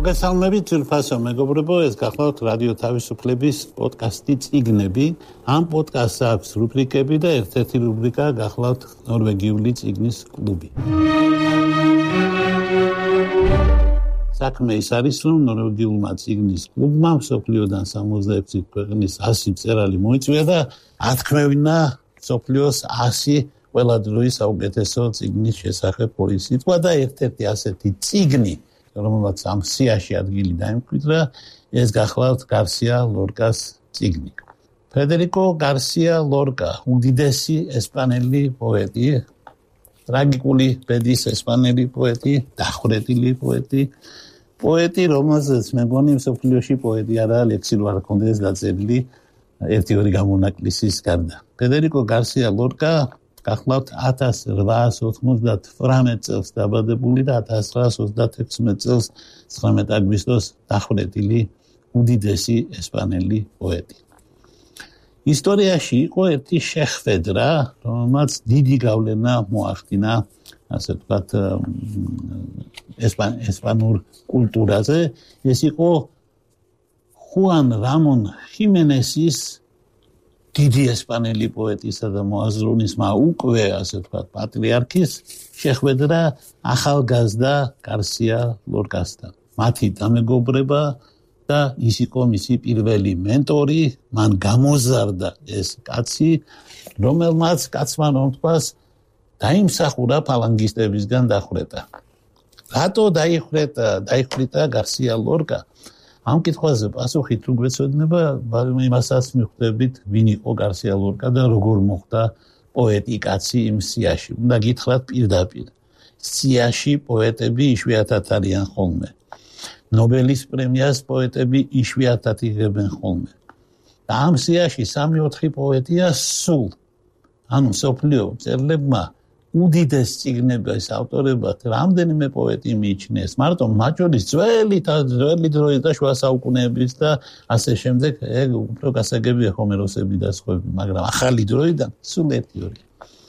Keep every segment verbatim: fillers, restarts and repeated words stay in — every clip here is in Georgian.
მოგესალმებით ძვირფასო მეგობრებო, ეს გახლავთ რადიო თავისუფლების პოდკასტი წიგნები. ამ პოდკასტს აქვს რუბრიკები და ერთ-ერთი რუბრიკა გახლავთ ნორვეგიული წიგნის კლუბი. საქმე ის არის, რომ ნორვეგიულმა წიგნის კლუბმა მსოფლიოდან სამოცდაექვსი ქვეყნის ასი მწერალი მოიწვია და ათქმევინა მსოფლიოს ასი ყველა დროის საუკეთესო წიგნის შესახებ ორი სიტყვა და ერთ-ერთი ასეთი წიგნი, რომელსაც ამ სიაში ადგილი დაიმკვიდრა, ეს გახლავთ გარსია ლორკას წიგნი. ფედერიკო გარსია ლორკა, უდიდესი ესპანელი პოეტი, ტრაგიკული ბედის ესპანელი პოეტი, დახვრეტილი პოეტი, პოეტი, რომელსაც მეგონი მსოფლიოში პოეტი არა ლექსი რო არ ქონდეს დაწერილი ერთი-ორი გამონაკლისის გარდა. ფედერიკო გარსია ლორკა გახლავთ ათას რვაას ოთხმოცდათვრამეტ წელს დაბადებული და ათას ცხრაას ოცდათექვსმეტ წელს ცხრამეტ აგვისტოს დახვრეტილი უდიდესი ესპანელი პოეტი. ისტორიაში იყო ერთი შეხვედრა, რომელმაც დიდი გავლენა მოახდინა, ასე ვთქვათ, ესპან ესპანურ კულტურაზე. ეს იყო ხუან რამონ ხიმენესის დიდი ესპანელი პოეტისა და მოაზროვნისმა უკვე, ასე ვთქვათ, პატრიარქის შეხვედრა ახალგაზრდა გარსია ლორკასთან. მათი დამეგობრება და ის იყო მისი პირველი მენტორი, მან გამოზარდა ეს კაცი, რომელმაც კაცმა რომ თქვას, დაიმსახურა ფალანგისტებისგან დახვრეტა. რატო დაიხვეთა, დაიხვეთა გარსია ლორკა? ამ კითხვაზე პასუხი თუ გვეცოდნება, იმასაც მიხვდებით, ვინ იყო გარსია ლორკა და როგორ მოხდა პოეტი კაცი იმ სიაში. უნდა გითხრათ პირდაპირ. სიაში პოეტები იშვიათად არიან ხოლმე. ნობელის პრემიას პოეტები იშვიათად იღებენ ხოლმე. და ამ სიაში სამი-ოთხი პოეტია სულ. ანუ მსოფლიო მწერლებმა უდიდეს წიგნების ავტორებად რამდენიმე პოეტი მიიჩნიეს. მარტო მათ შორის ძველი ძველი დროის და შუა საუკუნეების და ასე შემდეგ, ეგ უფრო გასაგებია ჰომეროსები და სხვები, მაგრამ ახალი დროიდან სულ ერთი-ორი.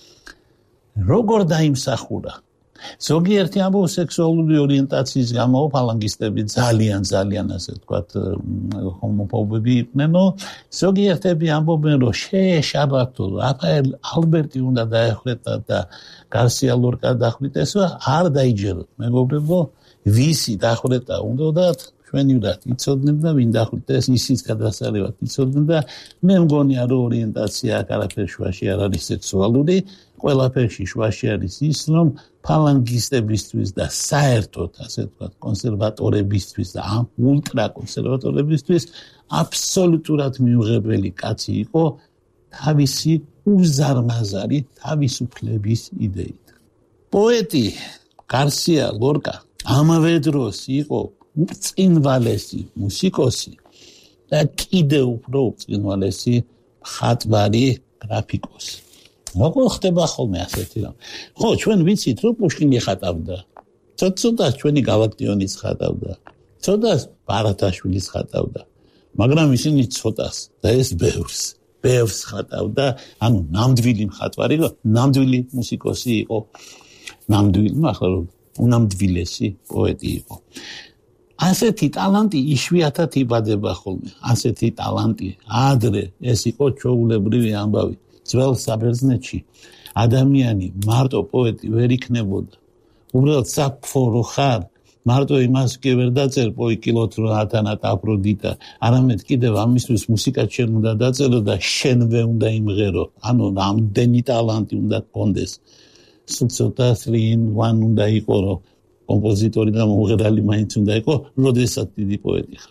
როგორ დაიმსახურა? ზოგიერთი ამბობს სექსუალური ორიენტაციის გამო ფალანგისტები ძალიან ძალიან ასე ვთქვათ ჰომოფობები იყვნენ, ზოგიერთები ამბობენ, რომ შეეშაბათო რაფაელ ალბერტი უნდა დაეხვეთა და გარსია ლორკა დახვრიტესო, არ დაიჯეროთ. მეგობრებო, ვისი დახვრეტა უნდათ, ჩვენივრად იცოდნენ და ვინ დახვრიტეს, ისიც გადასარევად იცოდნენ და მე მგონია, რომ ორიენტაცია აქ არაფერ შუაში არ არის სექსუალური, ყველაფერში შუაში არის ის, რომ ფალანგისტებისთვის და საერთოდ, ასე ვთქვათ, კონსერვატორებისთვის და ამ ულტრა კონსერვატორებისთვის აბსოლუტურად მიუღებელი კაცი იყო თავისი უზარმაზარი თავისუფლების იდეით. პოეტი გარსია ლორკა ამავე დროს იყო უბრწყინვალესი მუსიკოსი და კიდევ უფრო უბრწყინვალესი მხატვარი, გრაფიკოსი. როგორ ხდება ხოლმე ასეთი რამ? ხო, ჩვენ ვიცით, რომ პუშკინი ხატავდა. ცოტა ჩვენი გალაქტიონიც ხატავდა. ცოტას ბარათაშვილიც ხატავდა. მაგრამ ისინი ცოტას და ეს ბევრს, ბევრს ხატავდა, ანუ ნამდვილი მხატვარი, ნამდვილი მუსიკოსი იყო. ნამდვილი, ახლა რომ უნამდვილესი პოეტი იყო. ასეთი ტალანტი იშვიათად იბადება ხოლმე. ასეთი ტალანტი ადრე ეს იყო ჩვეულებრივი ამბავი. ძველ საბერძნეთში ადამიანი მარტო პოეტი ვერ იქნებოდა. უბრალოდ საფო რო ხარ, მარტო იმას კი ვერ დაწერ პოიკილოთ რო ათანატ აფროდიტა, არამედ კიდევ ამისთვის მუსიკაც შენ უნდა დაწერო და შენვე უნდა იმღერო. ანუ რამდენი ტალანტი უნდა გქონდეს. ცოტა three in one უნდა იყო, რომ კომპოზიტორი და მომღერალი მაინც უნდა იყო, როდესაც დიდი პოეტი ხარ.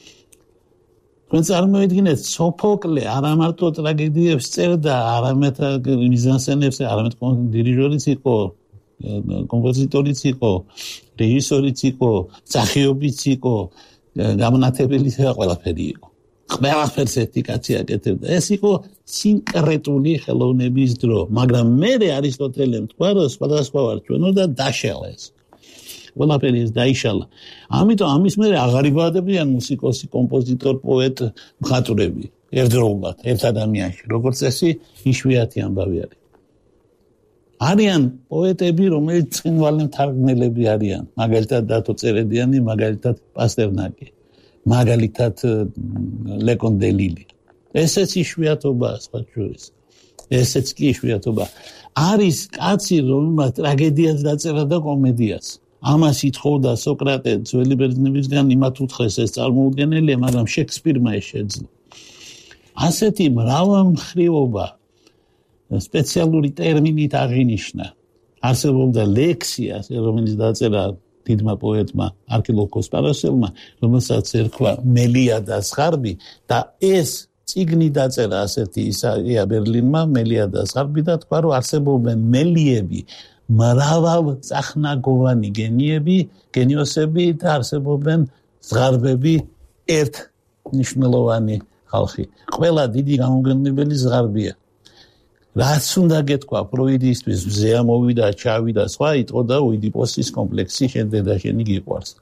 თქვენ წარმოვიდგინეთ, სოფოკლე არა მარტო ტრაგედიებს წერდა, არამედ მიზანსცენებს, არამედ დირიჟორიც იყო, კომპოზიტორიც იყო, რეჟისორიც იყო, მსახიობიც იყო, გამონათებელიც და ყველაფერი იყო. ყველაფერს ერთი კაცი აკეთებდა. ეს იყო სინკრეტული ხელოვნების დრო, მაგრამ მერე არისტოტელემ თქვა, რომ სხვადასხვა ვარ ჩვენო და დაშალა ეს. ყველაფერი ეს დაიშალა. ამიტომ ამის მერე აღარ იბადებიან მუსიკოსი, კომპოზიტორ, პოეტ, მხატვრები ერთდროულად, ერთ ადამიანში, როგორც წესი, იშვიათი ამბავი არის. არიან პოეტები, რომელიც ცხინვალე მთარგმნელები არიან. მაგალითად დათო წერედიანი, მაგალითად პასტერნაკი, მაგალითად ლეკონ დელილი. ესეც იშვიათობაა სხვა შორის. ესეც კი იშვიათობა. არის კაცი, რომელმაც ტრაგედიას დაწერა და კომედიას. ამას ითხოვდა სოკრატე ძველი ბერძნებისგან, იმათ უთხრეს ეს წარმოუდგენელია, მაგრამ შექსპირმა ეს შეძლო. ასეთი მრავალმხრივობა სპეციალური ტერმინით აღინიშნა. არსებობდა ლექსია, რომელიც დაწერა დიდმა პოეტმა არქილოკოს პარასელმა, რომელსაც ერქვა მელიადას ღარბი და ეს წიგნი დაწერა ასეთი ისაია ბერლინმა, მელიადას ღარბი და თქვა, რომ არსებობენ მელიები, მრავალწახნაგოვანი გენიები, გენიოსები და არსებობენ ზღარბები, ერთ მნიშვნელოვანი ხალხი. ყველა დიდი გამომგებლებელი ზღარბია. რაც უნდა გეთქვა ფროიდისთვის, მზე ამოვიდა, ჩავიდა, სხვა იტყოდა ოიდიპოსის კომპლექსი, შემდეგ და შენი გიყვარს.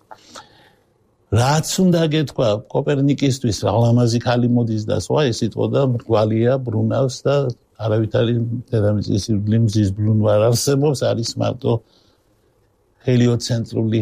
რაც უნდა გეთქვა კოპერნიკისთვის, ალამაზი ქალი მოდის და სხვა, ეს იტყოდა მრგვალია, ბრუნავს და არავითარი დედამიწის ირგვლივ მზის ბლუნ არ არსებობს, არის მარტო ჰელიოცენტრული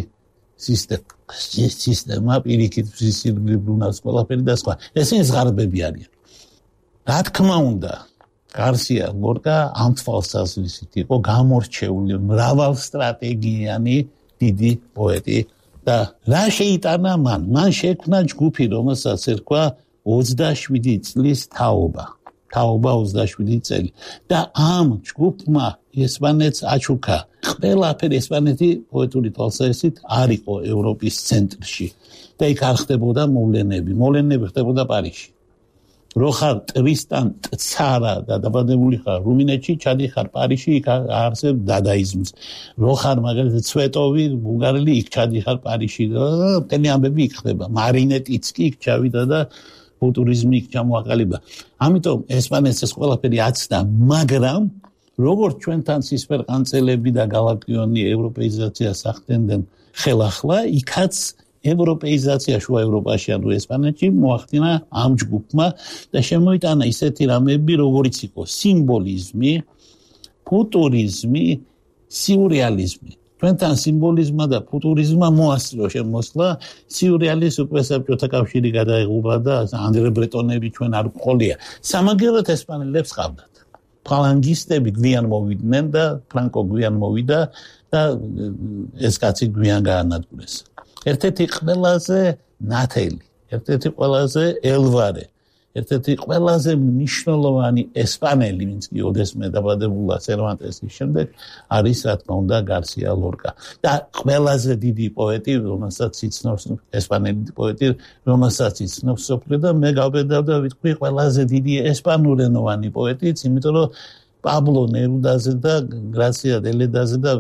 სისტემა, პირიქით მზის ირგვლივ ბრუნავს ყველაფერი და სხვა. ესენი ზღარბები არიან. რა თქმა უნდა, გარსია ლორკა ამ თვალსაზრისით იყო გამორჩეული მრავალსტრატეგიანი დიდი პოეტი და რა შეიტანა მან? მან შექმნა ჯგუფი, რომელსაც ერქვა ოცდაშვიდი წლის თაობა. თაობა ოცდაშვიდი წელი. და ამ ჯგუფმა ესპანეთს აჩუქა. ყველაფერი ესპანეთი პოეტური თვალსაზრისით არ იყო ევროპის ცენტრში. და იქ არ ხდებოდა მოვლენები. მოვლენები ხდებოდა პარიზში. რო ხარ ტრისტან ცარა და დაბადებული ხარ რუმინეთში, ჩადიხარ პარიზში, იქ არსებ დადაიზმს. რო ხარ მაგალითად ცვეტოვი, ბულგარელი, იქ ჩადიხარ პარიზში და მთელი ამბები იქ ხდება. მარინეტიც კი იქ ჩავიდა და ფუტურიზმი იქ ჩამოაყალიბა. ამიტომ ესპანეთს ეს ყველაფერი აცდა, მაგრამ როგორც ჩვენთან ცისფერყანწელები და გალაკტიონი ევროპეიზაციას ახდენდნენ ხელახლა, იქაც ევროპეიზაცია შუა ევროპაში, ანუ ესპანეთში მოახდინა ამ ჯგუფმა და შემოიტანა ისეთი რამეები, როგორიც იყო სიმბოლიზმი, ფუტურიზმი, სიურეალიზმი. ჩვენთან სიმბოლიზმმა და ფუტურიზმმა მოასწრო შემოსვლა, სიურეალიზმს უკვე საბჭოთა კავშირი გადაეღუპა და ანდრე ბრეტონები ჩვენ არ გვყოლია. სამაგერად ესპანელებს ყავდათ. ფალანგისტები გვიან მოვიდნენ და ფრანკო გვიან მოვიდა და ეს კაცი გვიან გაანადგურეს. ერთ-ერთი ყველაზე ნათელი, ერთ-ერთი ყველაზე ელვარე, ერთ-ერთი ყველაზე მნიშვნელოვანი ესპანელი, ვინც კი ოდესმე დაბადებულა სერვანტესის შემდეგ, არის რა თქმა უნდა გარსია ლორკა. და ყველაზე დიდი პოეტი, რომელსაც იცნობს ესპანელი პოეტი, რომელსაც იცნობს სოფლიო და მე გავბედავ და ვიტყვი ყველაზე დიდი ესპანურენოვანი პოეტიც, იმიტომ რომ პაბლო ნერუდაზე და გრაცია დელედაზე და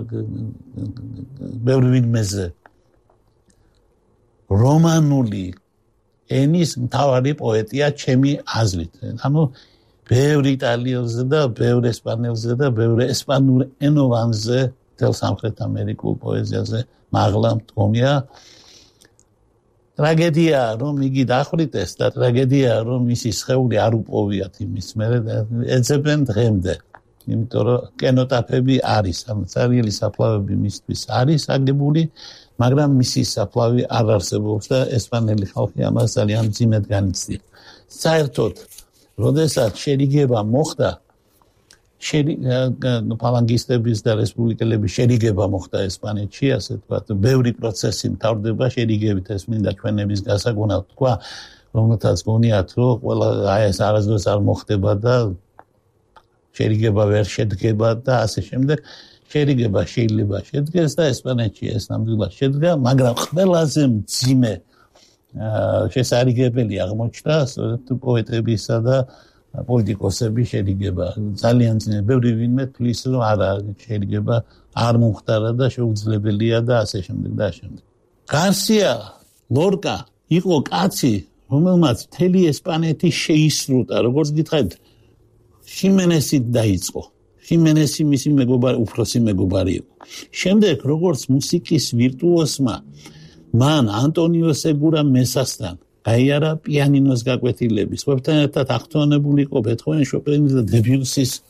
ბევრი ვინმეზე რომანული ენის მთავარი პოეტია ჩემი აზრით. ანუ ბევრი იტალიელზე და ბევრი ესპანელზე და ბევრი ესპანურ ენოვანზე თელ სამხრეთ ამერიკულ პოეზიაზე მაღლა მდგომია. ტრაგედია რომ იგი დახვრიტეს და ტრაგედია რომ მისი სხეული არ უპოვიათ იმის მერე ეძებენ დღემდე. იმიტომ რომ კენოტაფები არის, ამ ცარიელი საფლავები მისთვის არის აგებული, მაგრამ მისი საფლავი არ არსებობს და ესპანელი ხალხი ამას ძალიან მძიმედ განიცდია. საერთოდ, როდესაც შერიგება მოხდა, ფალანგისტების და რესპუბლიკელების შერიგება მოხდა ესპანეთში, ასე ვთქვათ, ბევრი პროცესი მთავრდება შერიგებით, ეს მინდა ჩვენების გასაგონად თქვა, რომელთაც გონიათ, რომ ყველა აი ეს არასდროს არ მოხდება და შერიგება ვერ შედგება და ასე შემდეგ. შერიგება შეიძლება შედგეს და ესპანეთში ეს ნამდვილად შედგა, მაგრამ ყველაზე მძიმე შესარიგებელი აღმოჩნდა პოეტებისა და პოლიტიკოსების შერიგება. ძალიან მძიმე, ბევრი ვინმე თვლის, რომ არა, შერიგება არ მომხდარა და შეუძლებელია და ასე შემდეგ და ასე შემდეგ. გარსია ლორკა იყო კაცი, რომელმაც მთელი ესპანეთი შეისრულა, როგორც გითხარით, ხიმენესით დაიწყო. ხიმენესი მისი მეგობარი, უფროსი მეგობარი იყო. შემდეგ, როგორც მუსიკის ვირტუოზმა, მან ანტონიო სეგურა მესასთან გაიარა პიანინოს გაკვეთილები. სხვებთან ერთად აღთვალებული იყო ბეთჰოვენის, შოპენის და დებიუსის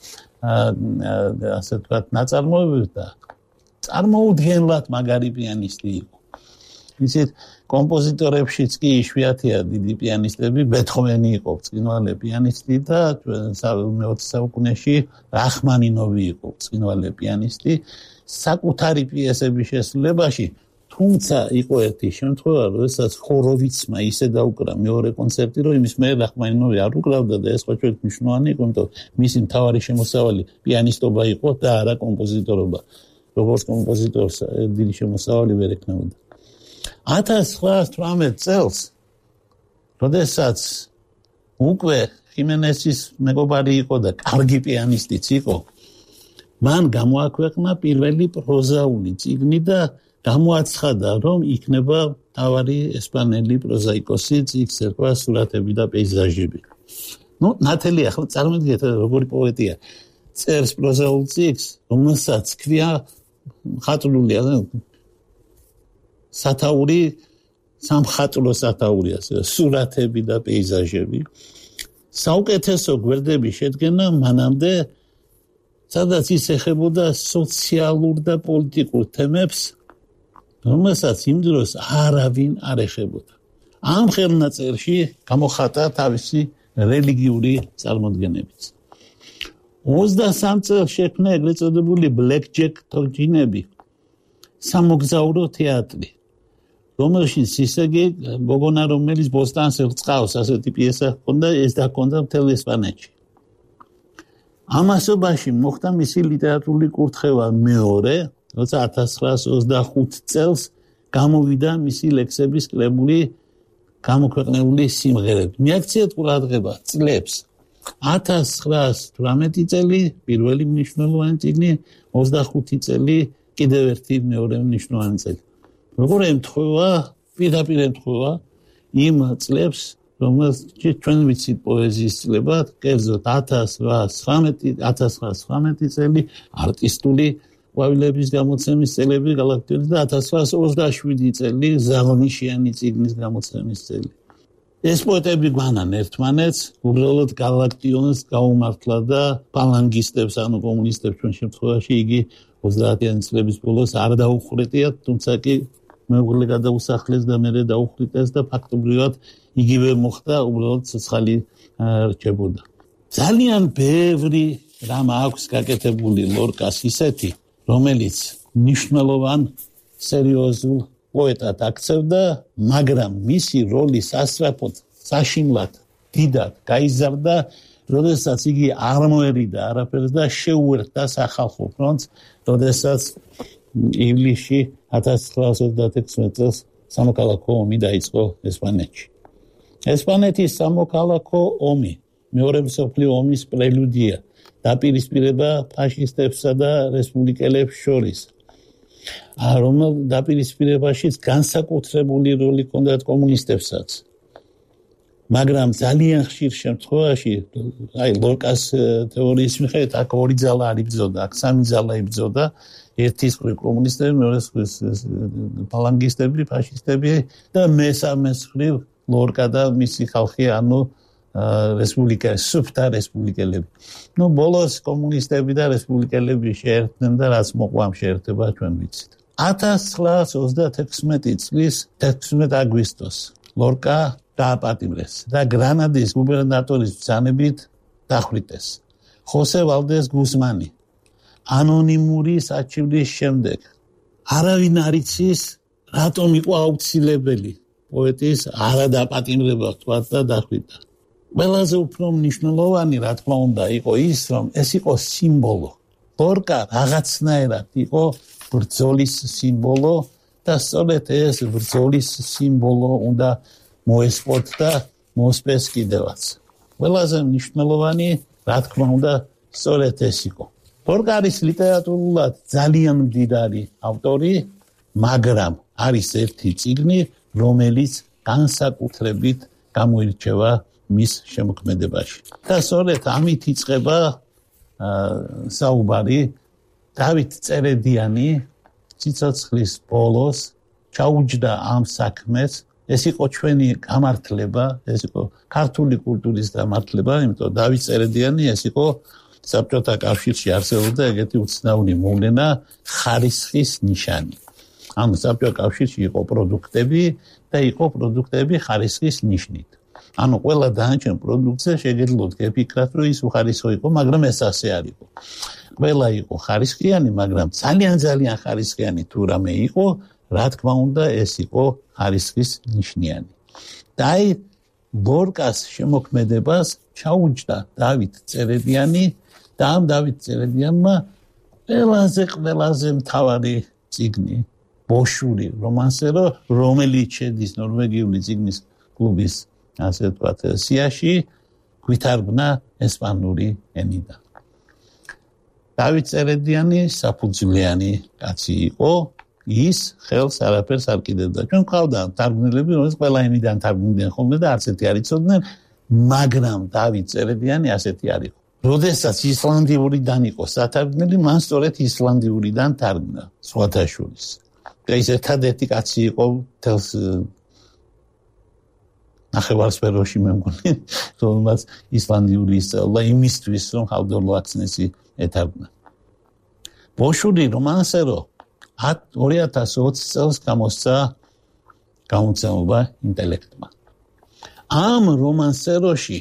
ასე ვთქვათ, ნაწარმოებებს და წარმოუდგენლად მაგარი პიანისტი იყო. ისეთ კომპოზიტორებშიც კი იშვიათია დიდი პიანისტები, ბეთჰოვენი იყო ბრწყინვალე პიანისტი და მეოცე საუკუნეში რახმანინოვი იყო ბრწყინვალე პიანისტი. საკუთარი პიესების შესრულებაში, თუმცა იყო ერთი შემთხვევა, როდესაც ხოროვიცმა ისე დაუკრა მეორე კონცერტი, რომ იმის მე რახმანინოვი არ უკრავდა და ეს ხო ჩვენ მნიშვნელოვანი იყო, იმიტომ მისი მთავარი შემოსავალი პიანისტობა იყო და არა კომპოზიტორობა. როგორც კომპოზიტორს დიდი შემოსავალი ვერ ექნებოდა. ათას ცხრაას თვრამეტ წელს, როდესაც უკვე ხიმენესის მეგობარი იყო და კარგი პიანისტიც იყო, მან გამოაქვეყნა პირველი პროზაული წიგნი და გამოაცხადა, რომ იქნება თავარი ესპანელი პროზაიკოსი, წიგნს ერქვა სურათები და პეიზაჟები. ნუ ნათელი ახლა წარმოიდგინეთ როგორი პოეტია. წერს პროზაულ წიგნს, რომელსაც ქვია ხატული სათაური, სამხატვრო სათაური, ასე სურათები და პეიზაჟები. საუკეთესო გვერდების შედგენა მანამდე სადაც ის ეხებოდა სოციალურ და პოლიტიკურ თემებს, რომელსაც იმ დროს არავინ არ ეხებოდა. ამ ხელნაწერში გამოხატა თავისი რელიგიური წარმოდგენებიც. ოცდასამ წელს შექმნა ეგრეთ წოდებული ბლეკ-ჯეკ თოჯინები, სამოგზაურო თეატრი, რომელშიც ისე გოგონა რომელიც ბოსტანს ელწყავს, ასეთი პიესა ჰქონდა, ეს დაქონდა მთელ ესპანეთში. ამასობაში მოხდა მისი ლიტერატურული კურთხევა მეორე, როცა ათას ცხრაას ოცდახუთი წელს გამოვიდა მისი ლექსების კრებული გამოქვეყნებული სიმღერები. მიაქციეთ ყურადღება წლებს. ათას ცხრაას თვრამეტი წელი პირველი მნიშვნელოვანი წიგნი, ოცდახუთი წელი კიდევ ერთი მეორე მნიშვნელოვანი წელი. როგორ ემთხვევა, პირდაპირ ემთხვევა იმ წლებს, რომელსაც ჩვენ ვიცით პოეზიის წლებად, კერძოდ ათას ცხრაას ცხრამეტი წელი არტისტული ყვავილების გამოცემის წლები გალაქტიონის და ათას ცხრაას ოცდაშვიდი წელი ზაღნიშიანი წიგნის გამოცემის წელი. ეს პოეტები გვანან ერთმანეთს, უბრალოდ გალაქტიონს გაუმართლა და პალანგისტებს, ანუ კომუნისტებს ჩვენ შემთხვევაში იგი ოცდაათიანი წლების ბოლოს არ დაუხრეტია, თუმცა კი მეუღლე გადაუსახლეს და მერე დაუხრიტეს და ფაქტობრივად იგივე მოხდა, უბრალოდ ცოცხალი რჩებოდა. ძალიან ბევრი რამ აქვს გაკეთებული ლორკას ისეთი, რომელიც მნიშვნელოვან სერიოზულ პოეტად აქცევდა, მაგრამ მისი როლი სასწრაფოდ, საშინლად, დიდად გაიზარდა, როდესაც იგი არ მოერიდა არაფერს და შეუერთდა სახალხო ფრონტს, როდესაც ივლისში ათას ცხრაას ოცდაექვსმეტ წელს სამოქალაქო ომი დაიწყო ესპანეთში. ესპანეთის სამოქალაქო ომი, მეორე მსოფლიო ომის პრელუდია, დაპირისპირება ფაშისტებსა და რესპუბლიკელებს შორის. რომელ დაპირისპირებაშიც განსაკუთრებული როლი ჰქონდათ კომუნისტებსაც. მაგრამ ძალიან ხშირ შემთხვევაში, აი ლორკას თეორიის მიხედვით, აქ ორი ძალა არ იბრძოდა, აქ სამი ძალა იბრძოდა, ერთის მხრივ კომუნისტები, მეორე მხრივ ფალანგისტები, ფაშისტები და მესამეს მხრივ ლორკა და მისი ხალხი, ანუ რესპუბლიკელები, სუფთა რესპუბლიკელები. ნუ ბოლოს კომუნისტები და რესპუბლიკელები შეერთდნენ და რაც მოყვა ამ შეერთება ჩვენ ვიცით. ათას ცხრაას ოცდაექვსმეტი წლის თექვსმეტ აგვისტოს ლორკა დააპატიმრეს და გრანადის გუბერნატორის ბრძანებით დახვრიტეს. ხოსე ვალდეს გუსმანი ანონიმური საჩივრის შემდეგ არავინ არ იცის რატომ იყო აუცილებელი პოეტის არადაპატიმრება თქვა და დახვრიტა. ყველაზე უფრო მნიშვნელოვანი რა თქმა უნდა იყო ის, რომ ეს იყო სიმბოლო. ლორკა რაღაცნაირად იყო ბრძოლის სიმბოლო და სწორედ ეს ბრძოლის სიმბოლო უნდა მოესპოთ და მოსპეს კიდევაც. ყველაზე მნიშვნელოვანი რა თქმა უნდა სწორედ ეს იყო. ლორკა არის ლიტერატურულად ძალიან მდიდარი ავტორი, მაგრამ არის ერთი წიგნი, რომელიც განსაკუთრებით გამოირჩევა მის შემოქმედებაში. და სწორედ ამით იწყება საუბარი დავით წერედიანი ციცოცხლის ბოლოს ჩაუჯდა ამ საქმეს. ეს იყო ჩვენი გამართლება, ეს იყო ქართული კულტურის გამართლება, იმიტომ დავით წერედიანი ეს იყო საბჭოთა კავშირში არსებობდა ეგეთი უცნაური მოვლენა ხარისხის ნიშანი. ანუ საბჭოთა კავშირში იყო პროდუქტები და იყო პროდუქტები ხარისხის ნიშნით. ანუ ყველა დანარჩენ პროდუქტზე შეგეძლოთ გეფიქრათ, რომ ის უხარისხო იყო, მაგრამ ეს ასე არ იყო. ყველა იყო ხარისხიანი, მაგრამ ძალიან ძალიან ხარისხიანი თუ რამე იყო, რა თქმა უნდა, ეს იყო ხარისხის ნიშნიანი. და აი ლორკას შემოქმედებას ჩაუჯდა დავით წერედიანი და ამ დავით წერედიანმა ყველაზე ყველაზე მთავარი წიგნი ბოშური რომანსერო, რომელიც შედის ნორვეგიული წიგნის კლუბის ასე ვთქვათ სიაში, გვითარგმნა ესპანური ენიდან. დავით წერედიანი საფუძვლიანი კაცი იყო, ის ხელს არაფერს არ კიდევდა. ჩვენ ყავდა თარგმნელები, რომელიც ყველა ენიდან თარგმნიდნენ ხოლმე და არც ერთი არ იცოდნენ, მაგრამ დავით წერედიანი ასეთი არ იყო. როდესაც ისლანდიურიდან იყო სათარგმნელი, მან სწორედ ისლანდიურიდან თარგმნა სხვათა შორის. და ის ერთადერთი კაცი იყო თელს ნახევარსფეროში მე მგონი, რომელმაც ისლანდიური ისწავლა იმისთვის, რომ ჰალდორ ლაქსნესი ეთარგმნა. ბოშური რომანსერო ორი ათას ოცი წელს გამოსცა გამოცემობა ინტელექტმა. ამ რომანსეროში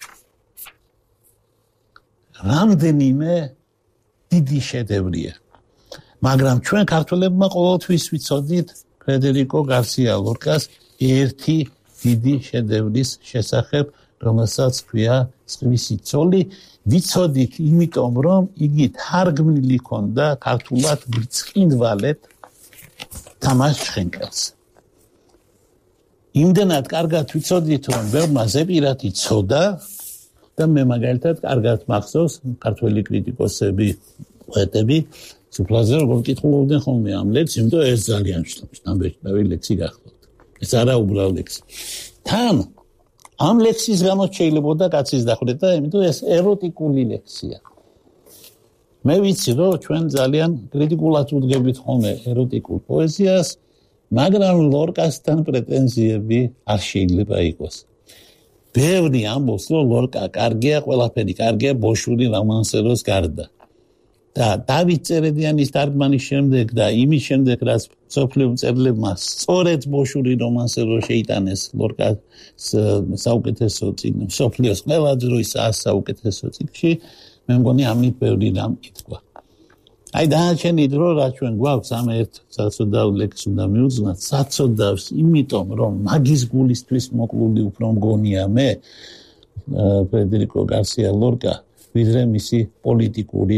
რამდენიმე დიდი შედევრია. მაგრამ ჩვენ ქართველებმა ყოველთვის ვიცოდით ფრედერიკო გარსია ლორკას ერთი დიდი შედევრის შესახებ, რომელსაც ქვია „სხვისი ცოლი“. ვიცოდით, იმიტომ რომ იგი თარგმნილი ჰქონდა ქართულად ბრწყინვალედ თამაშ შხენკელს. იმდენად კარგად ვიცოდით, რომ ბევრმა ზეპირად იცოდა და მე მაგალითად კარგად მახსოვს ქართველი კრიტიკოსები, პოეტები სუფრაზე როგორ კითხულობდნენ ხოლმე ამ ლექსს, იმიტომ ეს ძალიან შთამბეჭდავი ლექსი გახლავთ. ეს არა უბრალოდ ლექსი. თან ამ ლექსის გამო შეიძლებოდა კაცის დახვრეტა, იმიტომ ეს ეროტიკული ლექსია. მე ვიცი, რომ ჩვენ ძალიან კრიტიკულად ვუდგებით ხოლმე ეროტიკულ პოეზიას, მაგრამ ლორკასთან პრეტენზიები არ შეიძლება იყოს. ბევრი ამბობს, რომ ლორკა კარგია, ყველაფერი კარგია ბოშური რომანსეროს გარდა. და დავით წერედიანის თარგმანის შემდეგ და იმის შემდეგ, რაც მსოფლიო მწერლებმა სწორედ ბოშური რომანსერო შეიტანეს ლორკას საუკეთესო წიგნი, მსოფლიოს ყველა დროის საუკეთესო წიგნში, მე მგონი ამით ბევრი რამ ითქვა. აი დანარჩენი დრო, რაც ჩვენ გვაქვს, ამ ერთ საცოდავ ლექსს უნდა მივუძვნათ, საცოდავს, იმიტომ რომ მაგის გულისთვის მოკლული უფრო მგონია მე, ფრედერიკო გარსია ლორკა, ვიდრე მისი პოლიტიკური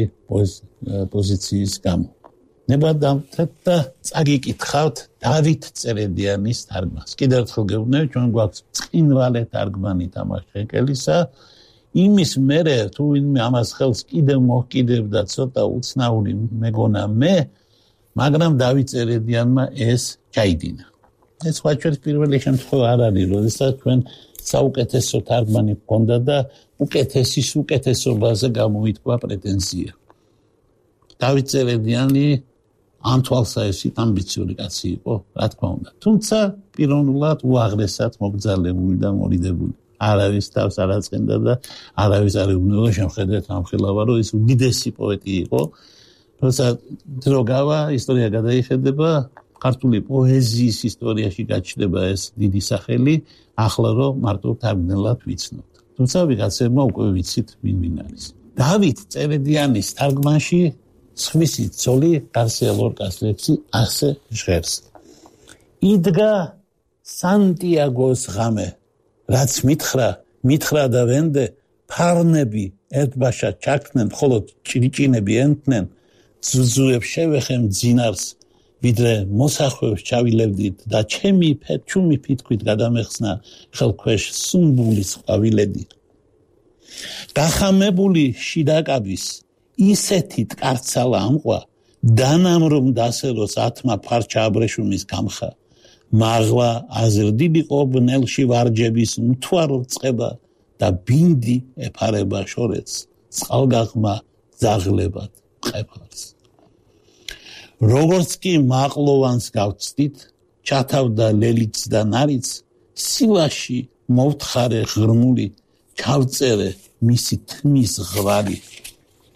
პოზიციის გამო. ნებადამთეთ და წაგიკითხავთ დავით წერედიანის თარგმანს. კიდევ ერთხელ გეუბნები, ჩვენ გვაქვს ბრწყინვალე თარგმანი თამაშ შენკელისა. იმის მერე თუ ვინმე ამას ხელს კიდევ მოჰკიდებდა ცოტა უცნაური მეგონა მე, მაგრამ დავით წერედიანმა ეს ჩაიდინა. ეს სხვა ჩვენს პირველი შემთხვევა არ არის, როდესაც ჩვენ საუკეთესო თარგმანი ჰქონდა და უკეთესის უკეთესობაზე გამოითქვა პრეტენზია. დავით წერედიანი ამ თვალსაჩინო ამბიციური კაცი იყო, რა თქმა უნდა. თუმცა პიროვნულად უაღრესად მობრძალებული და მორიდებული. არავის თავს არ აწყენდა და არავის არ ეუბნება შემხედეთ ამ ხელავა, რომ ის უდიდესი პოეტი იყო. როცა დრო გავა, ისტორია გადაიხედება, ქართული პოეზიის ისტორიაში გაჩნდება ეს დიდი სახელი, ახლა რომ მარტო თარგმნელად ვიცნობთ. თუმცა ვიღაცებმა უკვე ვიცით ვინ ვინ არის. დავით წერედიანის თარგმანში სხვისი ცოლი გარსია ლორკას ლექსი ასე ჟღერს. იდგა სანტიაგოს ღამე, რაც მითხრა, მითხრა და ვენდე, ფარნები ერთბაშად ჩაქდნენ, ხოლო ჭრიჭინები ენთნენ, ძუძუებს შევეხემ ძინარს, ვიდრე მოსახვევს ჩავილევდით და ჩემი ჩუმი ფითქვით გადამეხსნა ხელქვეშ სუმბულის ყვავილედი. გახამებული შიდაკაბის ისეთი ტკარცალა ამყვა, დანამ რომ დასეროს ათმა ფარჩა აბრეშუმის გამხა, მაღლა აზრდილიყო ბნელში ვარჯების მთვარო წყება და ბინდი ეფარება შორეც, წყალგაღმა ძაღლებად ყეფარს. როგორც კი მაყლოვანს გავწდით, ჩათავდა ლელიც და ნარიც, სილაში მოვთხარე ღრმული, ჩავწერე მისი თმის ღვარი.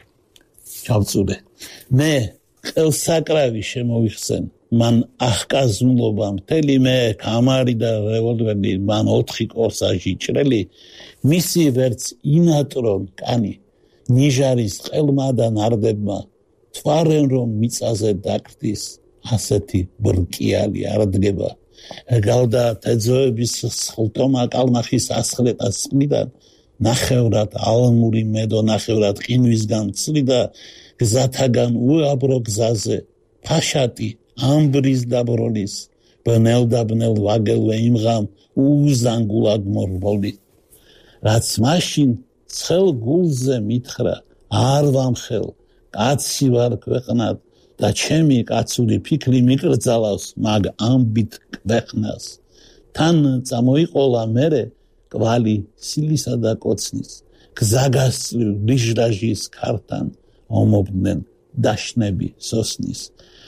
ჩავწურე. მე ყელსაკრავი შემოვიხსენ. მან ახკაზმულობა მთელი მე კამარი და რევოლვერი მან ოთხი კორსაჟი ჭრელი მისი ვერც ინატრონ კანი ნიჟარის ყელმა და ნარდებმა თვარენ რომ მიწაზე დაკრდის ასეთი ბრკიალი არ დგება გალდა თეძოების სხლტომა კალმახის ასხლეტას წლიდან ნახევრად ალმური მედო ნახევრად ყინვისგან წლიდა გზათაგან უაბრო გზაზე ფაშატი ამბრის დაბროლის ბნელ და ბნელ ვაგელვე იმღამ უზანგულად მორბოლი რაც მაშინ ცხელ გულზე მითხრა არ ვამხელ კაცი ვარ ქვეყნად და ჩემი კაცური ფიქრი მიკრძალავს მაგ ამბით ქვეყნას თან წამოიყოლა მერე კვალი სილისა და კოცნის გზაგასწრილ ბრიჟრაჟის ქართან ომობდნენ დაშნები სოსნის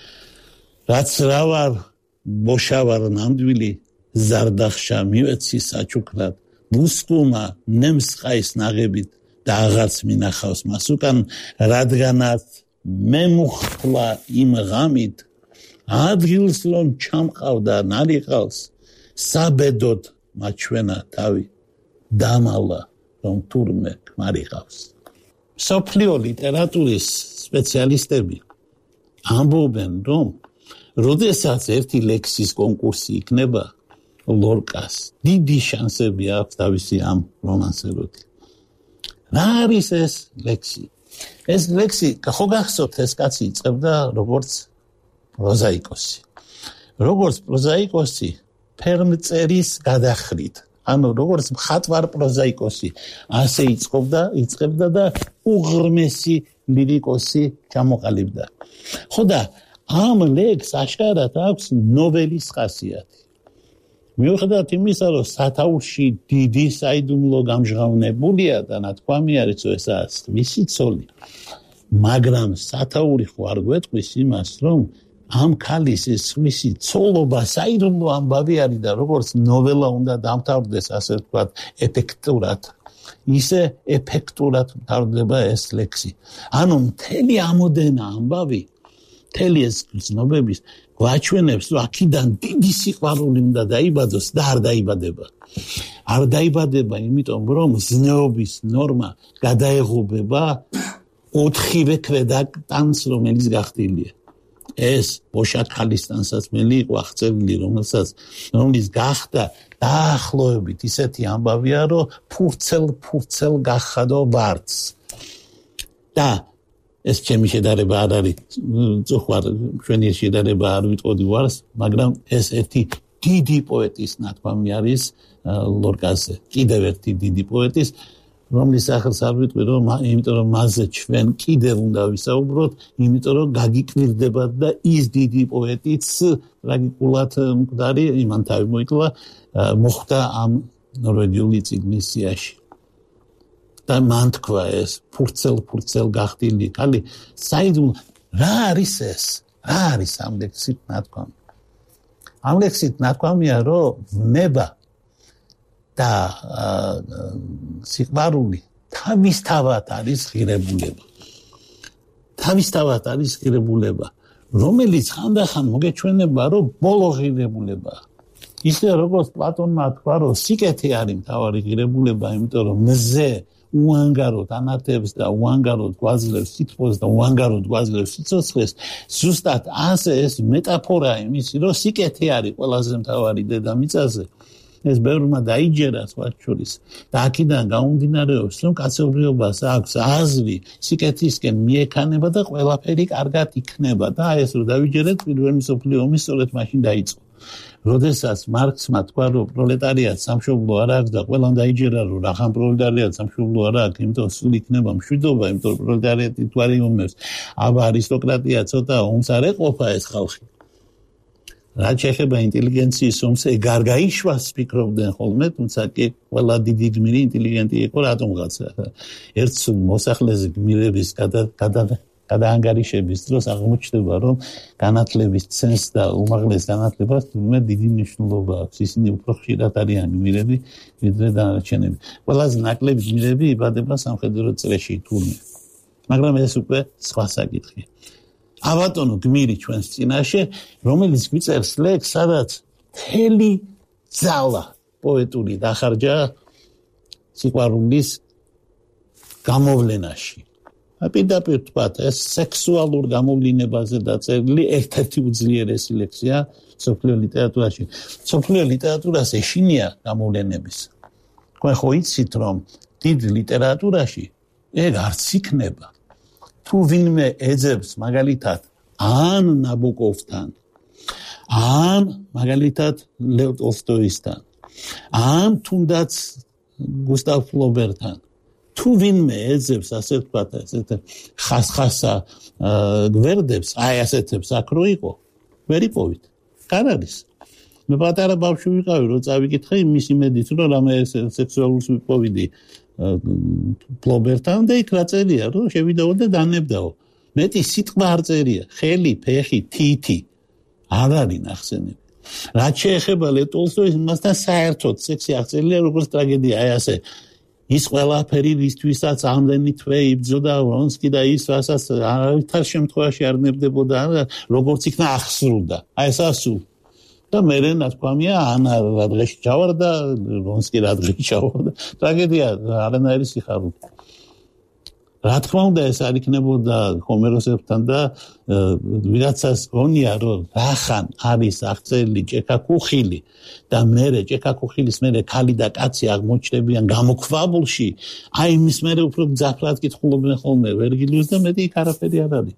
რაც რა ვარ ბოშა ვარ ნამდვილი ზარდახშა მივეცი საჩუქრად ბუსკუმა ნემსყაის ნაღებით და აღარც მინახავს მას უკან რადგანაც მე მუხლა იმ ღამით ადგილს რომ ჩამყავდა ნარიყავს საბედოდ მაჩვენა თავი დამალა რომ თურმე მარიყავს სოფლიო ლიტერატურის სპეციალისტები ამბობენ რომ როდესაც ერთი ლექსის კონკურსი იქნება ლორკას დიდი შანსები აქვს თავისი ამ რომანსეროთი რა არის ეს ლექსი ეს ლექსი ხო გახსოვთ ეს კაცი იწყებდა როგორც პროზაიკოსი როგორც პროზაიკოსი ფერმწერის გადახრით ანუ როგორც მხატვარ პროზაიკოსი ასე იწყობდა იწყებდა და უღრმესი ლირიკოსი ჩამოყალიბდა ხო და ამ ლექსს აშკარად აქვს ნოველის ხასიათი მიუხედავად იმისა რომ სათაურში დიდი საიდუმლო გამჟღავნებულია და ნათქვამი არის რომ ეს მისი ცოლი მაგრამ სათაური ხო არ გვეტყვის იმას რომ ამ ქალის ეს მისი ცოლობა საიდუმლო ამბავი არის და როგორც ნოველა უნდა დამთავრდეს ასე ვთქვათ ეფექტურად ისე ეფექტურად მთავრდება ეს ლექსი ანუ მთელი ამოდენა ამბავი მთელი ეს ცნობების გვაჩვენებს რომ აქედან დიდი სიყვარული უნდა დაიბადოს და არ დაიბადება არ დაიბადება იმიტომ რომ ზნეობის ნორმა გადაეღობება ოთხივე ქვედა ტანს რომელიც გახდილია ეს ბოშა ქალის ტანსაცმელი იყო აღწერილი რომელსაც რომლის გახდა დაახლოებით ისეთი ამბავია რომ ფურცელ ფურცელ გახადო ვარდს და ეს ჩემი შედარება არ არის წუხარ ჩვენი შედარება არ ვიტყოდი ვარს მაგრამ ეს ერთი დიდი პოეტის ნათქვამი არის ლორკაზე კიდევ ერთი დიდი პოეტის რომლის სახელს არ ვიტყვი რომ იმიტომ რომ მასზე ჩვენ კიდევ უნდა ვისაუბროთ იმიტომ რომ გაგიკვირდება და ის დიდი პოეტიც ტრაგიკულად მკვდარი იმან თავი მოიკლა მოხდა ამ ნორვეგიული წიგნის სიაში და მან თქვა ეს ფურცელ ფურცელ გახდილი კალი საიდუმ რა არის ეს რა არის ამ ლექსით ნათქვამი ამ ლექსით ნათქვამია რომ ნება და სიყვარული თავისთავად არის ღირებულება თავისთავად არის ღირებულება რომელიც ხანდახან მოგეჩვენება რომ ბოლო ღირებულებაა ისე როგორც პლატონმა თქვა რომ სიკეთე არის მთავარი ღირებულება იმიტომ რომ მზე უანგაროდ ანათებს და უანგაროდ გვაძლევს სიტყვას და უანგაროდ გვაძლევს სიცოცხლეს ზუსტად ასე ეს მეტაფორაა იმისი რომ სიკეთე არის ყველაზე მთავარი დედამიწაზე ეს ბევრმა დაიჯერა სხვათა შორის და აქედან გამომდინარეობს რომ კაცობრიობას აქვს აზრი სიკეთისკენ მიექანება და ყველაფერი კარგად იქნება და ეს რომ დავიჯერეთ პირველი მსოფლიო ომი სწორედ მაშინ დაიწყო როდესაც მარქსმა თქვა რომ პროლეტარიატს სამშობლო არ აქვს და ყველამ დაიჯერა რომ რახან პროლეტარიატს სამშობლო არ აქვს იმიტომ სულ იქნება მშვიდობა იმიტომ რომ პროლეტარიატი თუ არ იმომებს აბა არისტოკრატია ცოტა ომს არ ეყოფა ეს ხალხი რაც შეეხება ინტელიგენციის ომს ეგ არ გაიშვას ფიქრობდნენ ხოლმე თუმცა კი ყველა დიდი გმირი ინტელიგენტი იყო რატომღაც ერთ მოსახლეზე გმირების გადა გადაანგარიშების დროს აღმოჩნდება რომ განათლების ცენს და უმაღლეს განათლებას თურმე დიდი მნიშვნელობა აქვს ისინი უფრო ხშირად არიან გმირები ვიდრე დანარჩენები ყველაზე ნაკლები გმირები იბადება სამხედრო წრეში თურმე მაგრამ ეს უკვე სხვა საკითხია. აბატონო გმირი ჩვენს წინაშე, რომელიც გვიწერს ლექსს, სადაც მთელი ძალა პოეტური დახარჯა სიყვარულის გამოვლენაში. პირდაპირ თქვათ, ეს სექსუალურ გამოვლინებაზე დაწერილი ერთ-ერთი უძლიერესი ლექსია მსოფლიო ლიტერატურაში. მსოფლიო ლიტერატურას ეშინია გამოვლენების. თქვენ ხო იცით, რომ დიდ ლიტერატურაში ეგ არც იქნება. თუ ვინმე ეძებს მაგალითად ან ნაბოკოვთან, ან მაგალითად ლევ ტოლსტოისთან, ან თუნდაც გუსტავ ფლობერთან, თუ ვინმე ეძებს ასე ვთქვათ, ესეთ ხასხასა გვერდებს, აი ასეთებს აქ რო იყო, ვერ იპოვით. არ არის. მე პატარა ბავშვი ვიყავი, რო წავიკითხე იმის იმედით, რომ რამე სექსუალურს ვიპოვიდი ფლობერთან და იქ რა წერია, რომ შევიდაო და დანებდაო. მეტი სიტყვა არ წერია, ხელი, ფეხი, თითი. არ არის ნახსენები. რაც შეეხება ლევ ტოლსტოის, მასთან საერთოდ სექსი აღწერილია როგორც ტრაგედია, აი ასე. ის ყველაფერი ვისთვისაც ამდენი თვე იბრძოდა ვრონსკი და ის რასაც არავითარ შემთხვევაში არ ნებდებოდა, როგორც იქნა აღსრულდა. აი ეს ასულ. და მერე ნათქვამია, ანა რა დღეში ჩავარდა, ვრონსკი რა დღეში ჩავარდა. ტრაგედია, არანაირი სიხარული. რა თქმა უნდა, ეს არ იქნებოდა ჰომეროსებთან და ვიღაცას გონია, რომ რახან არის აღწერილი ჭექა-ქუხილი და მერე ჭექა-ქუხილის მერე ქალი და კაცი აღმოჩნდებიან გამოქვაბულში, აი იმის მერე უფრო ძაფრად კითხულობენ ხოლმე ვერგილიუსს და მეტი იქ არაფერი არ არის.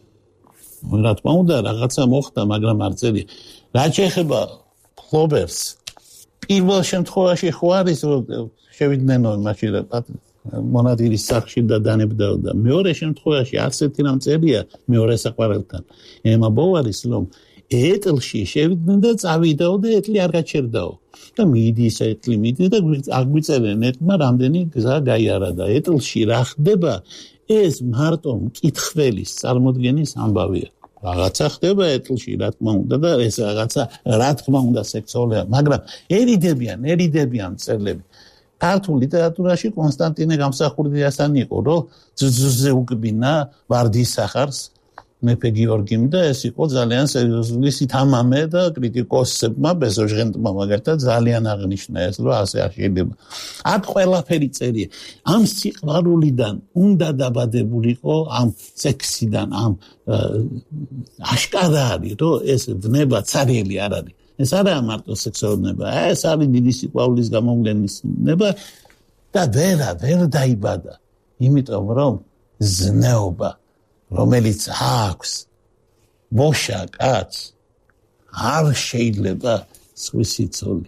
რა თქმა უნდა, რაღაცა მოხდა, მაგრამ არ წერია. რა შეეხება ფლობერს, პირველ შემთხვევაში ხო არის, რომ შევიდნენ მაშინ მონადირის სახლში და დანებდაოდა. მეორე შემთხვევაში ასეთი რამ წერია მეორე საყვარელთან. ემა ბოვარის, რომ ეტლში შევიდნენ და წავიდაო და ეტლი არ გაჩერდაო. და მიდის ეტლი მიდის და აგვიწერენ ეტლმა რამდენი გზა გაიარა და ეტლში რა ხდება, ეს მარტო მკითხველის წარმოდგენის ამბავია. რაღაცა ხდება ეტლში, რა თქმა უნდა და ეს რაღაცა რა თქმა უნდა სექსუალურია, მაგრამ ერიდებიან, ერიდებიან წერლები. ქართულ ლიტერატურაში კონსტანტინე გამსახურდიასთან იყო, რომ ძუძუზე უკბინა ვარდისახარს მეფე გიორგიმ და ეს იყო ძალიან სერიოზული სითამამე და კრიტიკოსებმა, ბეზოჟღენტმა მაგალითად ძალიან აღნიშნა ეს, რომ ასე არ შეიძლება. აქ ყველაფერი წერია. ამ სიყვარულიდან უნდა დაბადებულიყო, ამ სექსიდან, ამ აშკარა არის, რომ ეს ვნება ცარიელი არ არის. ეს არა მარტო სექსუალურობა, ეს არის დიდი სიყვარულის გამოვლენის ნება და ვერა ვერ დაიბადა. იმიტომ რომ ზნეობა, რომელიც აქვს ბოშა კაცს, არ შეიძლება სხვისი ცოლი.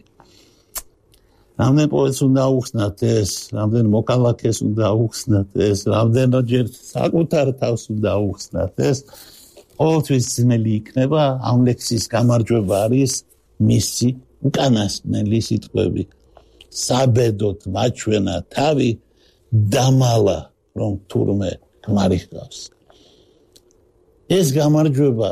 რამდენ პოეტს უნდა აუხსნათ ეს, რამდენ მოკალაქეს უნდა აუხსნათ ეს, რამდენჯერ საკუთარ თავს უნდა აუხსნათ ეს, ყოველთვის ძნელი იქნება. ამ ლექსის გამარჯვება არის მისი უკანასკნელი სიტყვები. საბედოთ მაჩვენა თავი დამალა, რომ თურმე ქმარი ჰყავს. ეს გამარჯვება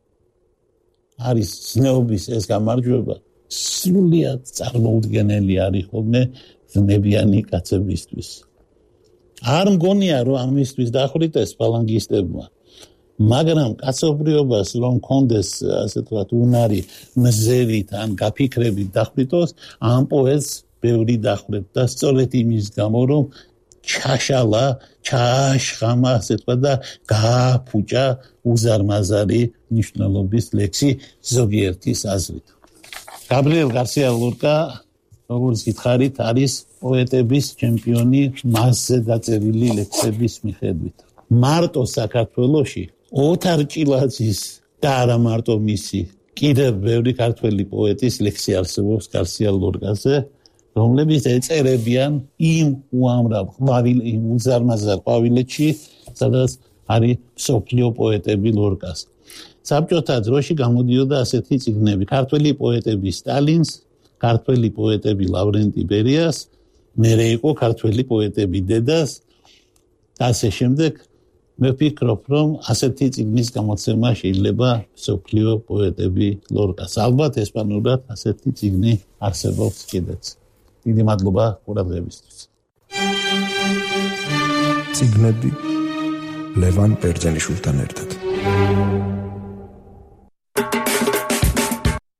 არის ზნეობის, ეს გამარჯვება სრულიად წარმოუდგენელი არის ხოლმე ზნებიანი კაცებისთვის. არ მგონია, რომ ამისთვის დახვრიტეს ფალანგისტებმა. მაგრამ კაცობრიობას რომ კონდეს ასე თქვათ უნარი მზერით ან გაფიქრებით დახვრიტოს, ამ პოეტს ბევრი დახვრეთ და სწორედ იმის გამო რომ ჩაშალა, ჩააშხამა ასე თქვათ და გააფუჭა უზარმაზარი ნიშნულობის ლექსი ზოგიერთის აზრით. გაბრიელ გარსია ლორკა, როგორც გითხარით, არის პოეტების ჩემპიონი მასზე დაწერილი ლექსების მიხედვით. მარტო საქართველოში ოთარ ჭილაძის და არა მარტო მისი, კიდევ ბევრი ქართველი პოეტის ლექსი არსებობს გარსია ლორკაზე, რომლებიც ეწერებიან იმ უამრავ ყვავილ, იმ უზარმაზარ ყვავილედში, სადაც არის მსოფლიო პოეტები ლორკას. საბჭოთა დროში გამოდიოდა ასეთი წიგნები: ქართველი პოეტები სტალინს, ქართველი პოეტები ლავრენტი ბერიას, მერე იყო ქართველი პოეტები დედას და ასე შემდეგ. მე ვფიქრობ, რომ ასეთი წიგნის გამოცემა შეიძლება მსოფლიო პოეტები ლორკას. ალბათ ესპანურად ასეთი წიგნი არსებობს კიდეც. დიდი მადლობა ყურადღებისთვის. წიგნები ლევან ბერძენიშვილთან ერთად.